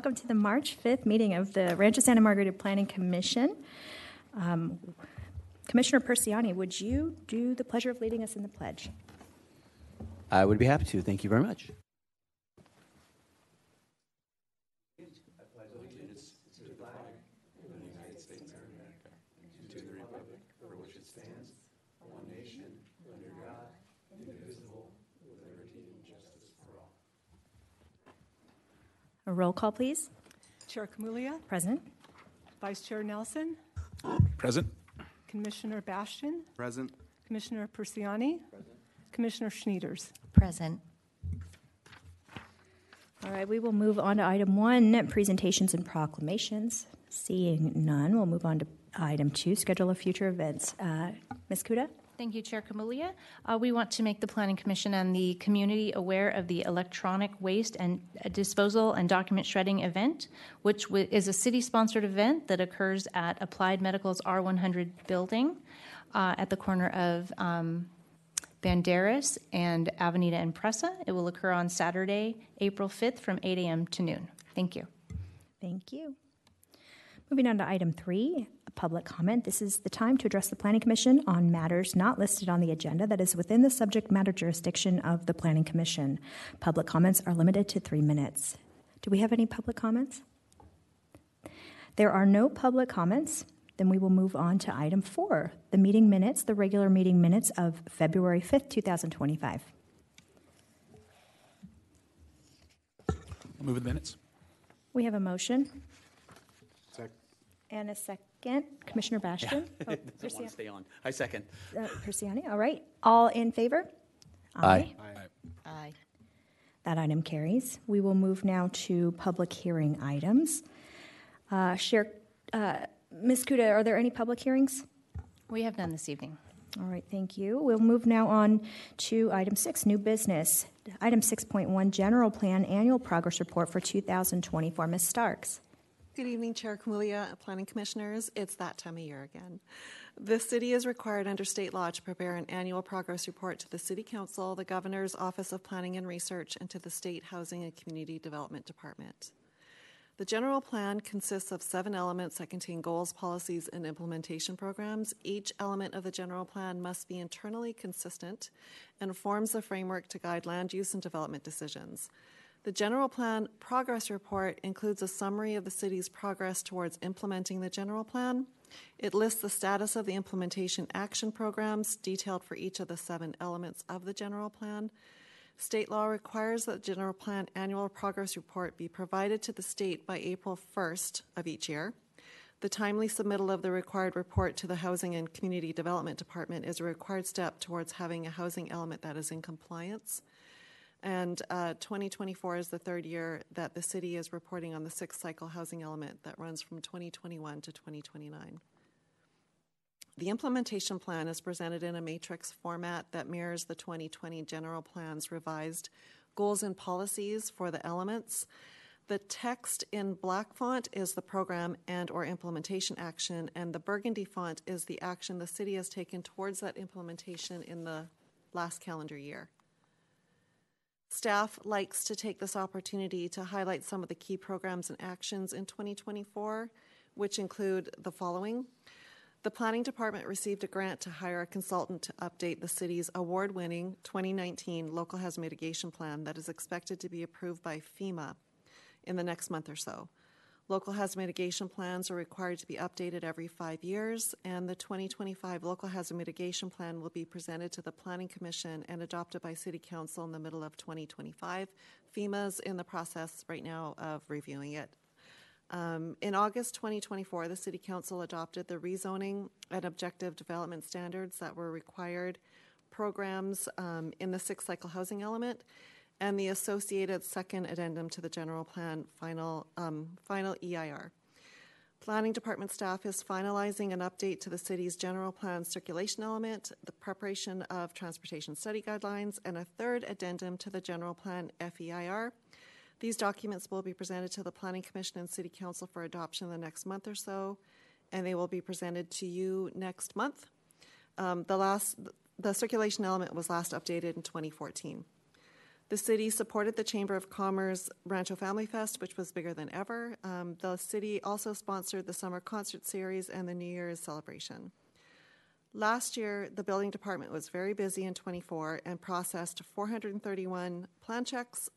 welcome to the March 5th meeting of the Rancho Santa Margarita Planning Commission. Commissioner Persiani, would you do the pleasure of leading us in the pledge? I would be happy to. Thank you very much. I pledge allegiance to the flag of the United States of America, and to the republic for which it stands, one nation, under God, indivisible, with liberty and justice for all. A roll call, please. Chair Kamulia. Present. Vice Chair Nelson. Present. Commissioner Bastian. Present. Commissioner Persiani. Present. Commissioner Schneiders. Present. All right, we will move on to item 1, presentations and proclamations. Seeing none, we'll move on to item 2, schedule of future events. Ms. Kuda? Thank you, Chair Kamulia. We want to make the Planning Commission and the community aware of the electronic waste and disposal and document shredding event, which is a city-sponsored event that occurs at Applied Medical's R100 building at the corner of Banderas and Avenida and Presa. It will occur on Saturday, April 5th from 8 a.m. to noon. Thank you. Thank you. Moving on to item 3, public comment. This is the time to address the Planning Commission on matters not listed on the agenda that is within the subject matter jurisdiction of the Planning Commission. Public comments are limited to 3 minutes. Do we have any public comments? There are no public comments. Then we will move on to item 4, the meeting minutes, the regular meeting minutes of February 5th, 2025. I'll move the minutes. We have a motion. Second. And a second. Commissioner Bastian? Yeah. Doesn't want to stay on. I second. Persiani, all right. All in favor? Aye. Aye. That item carries. We will move now to public hearing items. Ms. Kuda, are there any public hearings? We have none this evening. All right, thank you. We'll move now on to item 6, new business. Item 6.1, general plan annual progress report for 2024. Ms. Starks. Good evening, Chair Kamulia, Planning Commissioners. It's that time of year again. The city is required under state law to prepare an annual progress report to the City Council, the Governor's Office of Planning and Research, and to the State Housing and Community Development Department. The general plan consists of 7 elements that contain goals, policies, and implementation programs. Each element of the general plan must be internally consistent and forms the framework to guide land use and development decisions. The general plan progress report includes a summary of the city's progress towards implementing the general plan. It lists the status of the implementation action programs detailed for each of the 7 elements of the general plan. State law requires that the general plan annual progress report be provided to the state by April 1st of each year. The timely submittal of the required report to the Housing and Community Development Department is a required step towards having a housing element that is in compliance. And 2024 is the 3rd year that the city is reporting on the 6th cycle housing element that runs from 2021 to 2029. The implementation plan is presented in a matrix format that mirrors the 2020 general plan's revised goals and policies for the elements. The text in black font is the program and or implementation action, and the burgundy font is the action the city has taken towards that implementation in the last calendar year. Staff likes to take this opportunity to highlight some of the key programs and actions in 2024, which include the following. The Planning Department received a grant to hire a consultant to update the city's award-winning 2019 Local Hazard Mitigation Plan that is expected to be approved by FEMA in the next month or so. Local hazard mitigation plans are required to be updated every 5 years, and the 2025 Local Hazard Mitigation Plan will be presented to the Planning Commission and adopted by City Council in the middle of 2025. FEMA's in the process right now of reviewing it. In August 2024, the City Council adopted the rezoning and objective development standards that were required programs in the 6th cycle housing element and the associated second addendum to the general plan final EIR. Planning Department staff is finalizing an update to the city's general plan circulation element, the preparation of transportation study guidelines, and a 3rd addendum to the general plan FEIR. These documents will be presented to the Planning Commission and City Council for adoption in the next month or so, and they will be presented to you next month. The circulation element was last updated in 2014. The city supported the Chamber of Commerce Rancho Family Fest, which was bigger than ever. The city also sponsored the summer concert series and the New Year's celebration. Last year, the building department was very busy in 24 and processed 431 plan checks,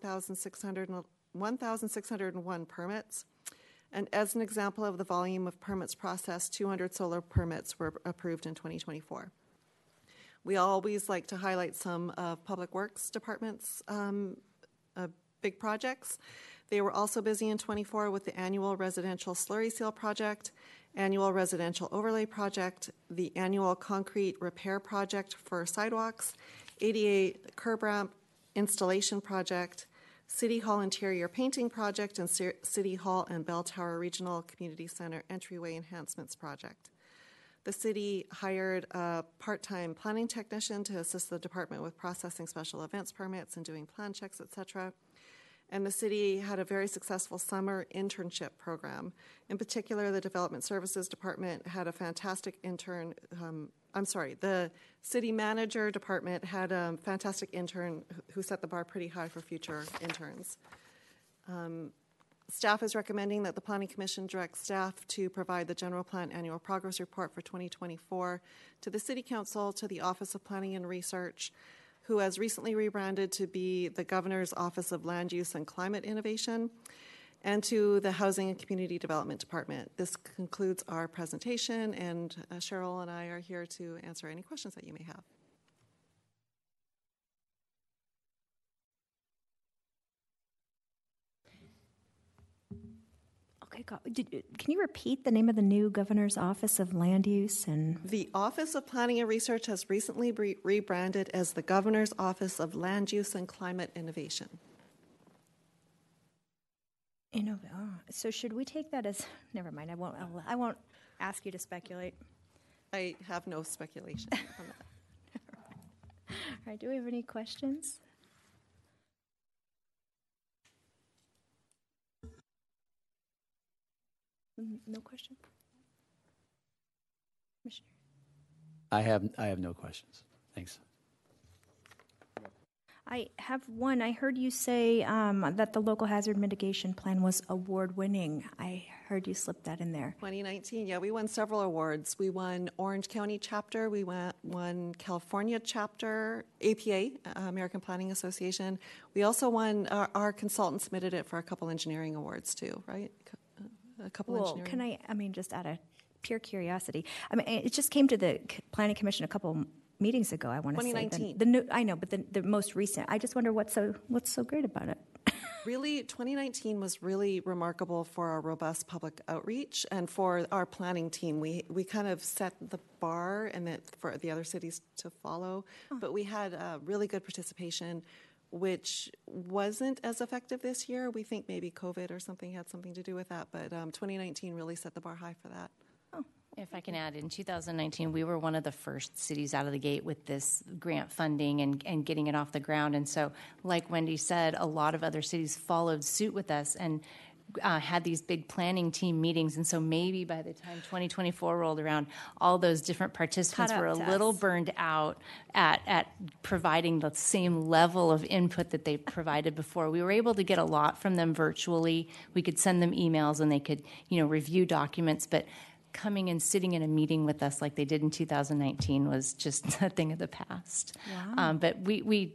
1,601 permits. And as an example of the volume of permits processed, 200 solar permits were approved in 2024. We always like to highlight some of Public Works Department's big projects. They were also busy in 24 with the annual residential slurry seal project, annual residential overlay project, the annual concrete repair project for sidewalks, ADA curb ramp installation project, City Hall interior painting project, and City Hall and Bell Tower Regional Community Center entryway enhancements project. The city hired a part-time planning technician to assist the department with processing special events permits and doing plan checks, etc. And the city had a very successful summer internship program. In particular, the Development Services Department had a fantastic intern. The city manager department had a fantastic intern who set the bar pretty high for future interns. Staff is recommending that the Planning Commission direct staff to provide the General Plan Annual Progress Report for 2024 to the City Council, to the Office of Planning and Research, who has recently rebranded to be the Governor's Office of Land Use and Climate Innovation, and to the Housing and Community Development Department. This concludes our presentation, and Cheryl and I are here to answer any questions that you may have. Okay, can you repeat the name of the new Governor's Office of Land Use and... The Office of Planning and Research has recently rebranded as the Governor's Office of Land Use and Climate Innovation. So should we take that as... Never mind, I won't ask you to speculate. I have no speculation on that. All right, do we have any questions? No question? Commissioner? I have no questions. Thanks. I have one. I heard you say that the local hazard mitigation plan was award-winning. I heard you slip that in there. 2019, yeah, we won several awards. We won Orange County chapter, we won California chapter, APA, American Planning Association. We also won, our consultant submitted it for a couple engineering awards too, right? A couple engineering. Can I just out of pure curiosity, it just came to the Planning Commission a couple meetings ago, I want to say. 2019. I know, but the most recent. I just wonder what's so great about it. Really, 2019 was really remarkable for our robust public outreach and for our planning team. We kind of set the bar and for the other cities to follow, but we had really good participation, which wasn't as effective this year. We think maybe COVID or something had something to do with that, but 2019 really set the bar high for that. If I can add, in 2019, we were one of the first cities out of the gate with this grant funding and getting it off the ground. And so, like Wendy said, a lot of other cities followed suit with us and had these big planning team meetings. And so maybe by the time 2024 rolled around, all those different participants were a little burned out at providing the same level of input that they provided before. We were able to get a lot from them virtually. We could send them emails and they could, review documents, but coming and sitting in a meeting with us like they did in 2019 was just a thing of the past. Wow. But we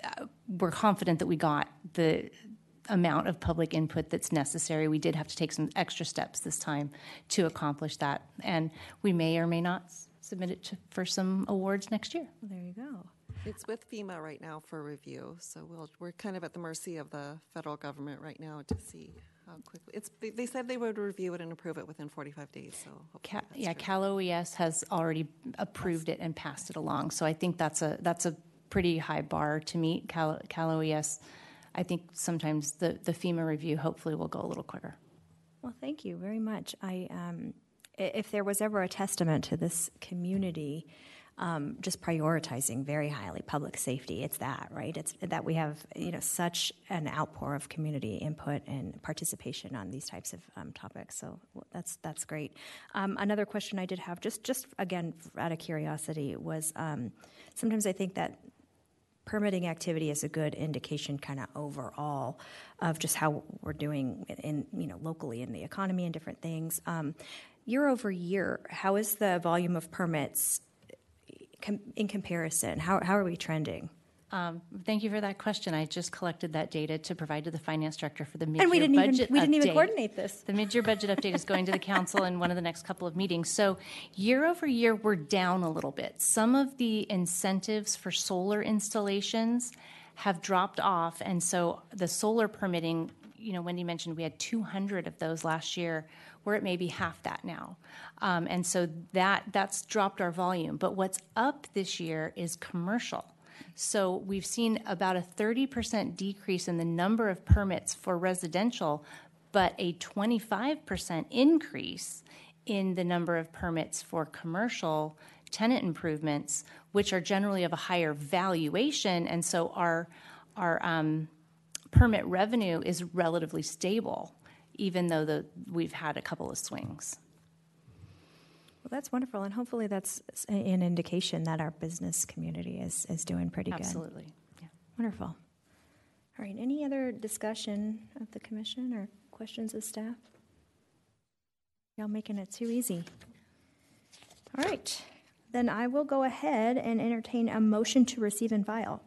were confident that we got the amount of public input that's necessary. We did have to take some extra steps this time to accomplish that. And we may or may not submit it for some awards next year. Well, there you go. It's with FEMA right now for review, so we're kind of at the mercy of the federal government right now to see how quickly. They said they would review it and approve it within 45 days. So hopefully Cal OES has already approved it and passed it along. So I think that's a pretty high bar to meet. Cal OES, I think sometimes the FEMA review hopefully will go a little quicker. Well, thank you very much. If there was ever a testament to this community, just prioritizing very highly public safety, it's that, right? It's that we have, such an outpour of community input and participation on these types of topics. So that's great. Another question I did have, just again out of curiosity, was sometimes I think that permitting activity is a good indication kind of overall of just how we're doing in, locally in the economy and different things. Year over year, how is the volume of permits in comparison? How are we trending? Thank you for that question. I just collected that data to provide to the finance director for the mid-year And we didn't budget even update. coordinate this. The mid-year budget update is going to the council in one of the next couple of meetings. So year over year, we're down a little bit. Some of the incentives for solar installations have dropped off, and so the solar permitting, Wendy mentioned we had 200 of those last year. We're at maybe half that now. And so that's dropped our volume. But what's up this year is commercial. So we've seen about a 30% decrease in the number of permits for residential, but a 25% increase in the number of permits for commercial tenant improvements, which are generally of a higher valuation. And so our permit revenue is relatively stable, even though we've had a couple of swings. Well, that's wonderful, and hopefully that's an indication that our business community is doing pretty good. Absolutely. Yeah. Wonderful. All right, any other discussion of the commission or questions of staff? Y'all making it too easy. All right, then I will go ahead and entertain a motion to receive and file.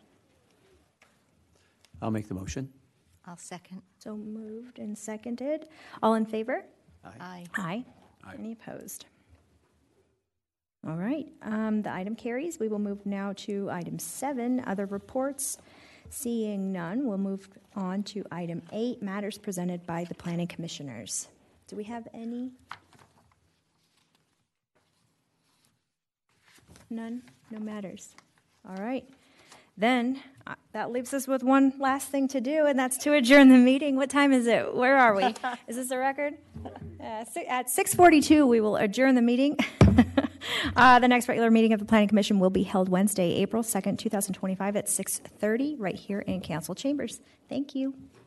I'll make the motion. I'll second. So moved and seconded. All in favor? Aye. Aye. Aye. Any opposed? All right, the item carries. We will move now to item 7, other reports. Seeing none, we'll move on to item 8, matters presented by the planning commissioners. Do we have any? None? No matters. All right. Then that leaves us with one last thing to do, and that's to adjourn the meeting. What time is it? Where are we? Is this a record? At 6:42, we will adjourn the meeting. The next regular meeting of the Planning Commission will be held Wednesday, April 2nd, 2025 at 6:30 right here in council chambers. Thank you.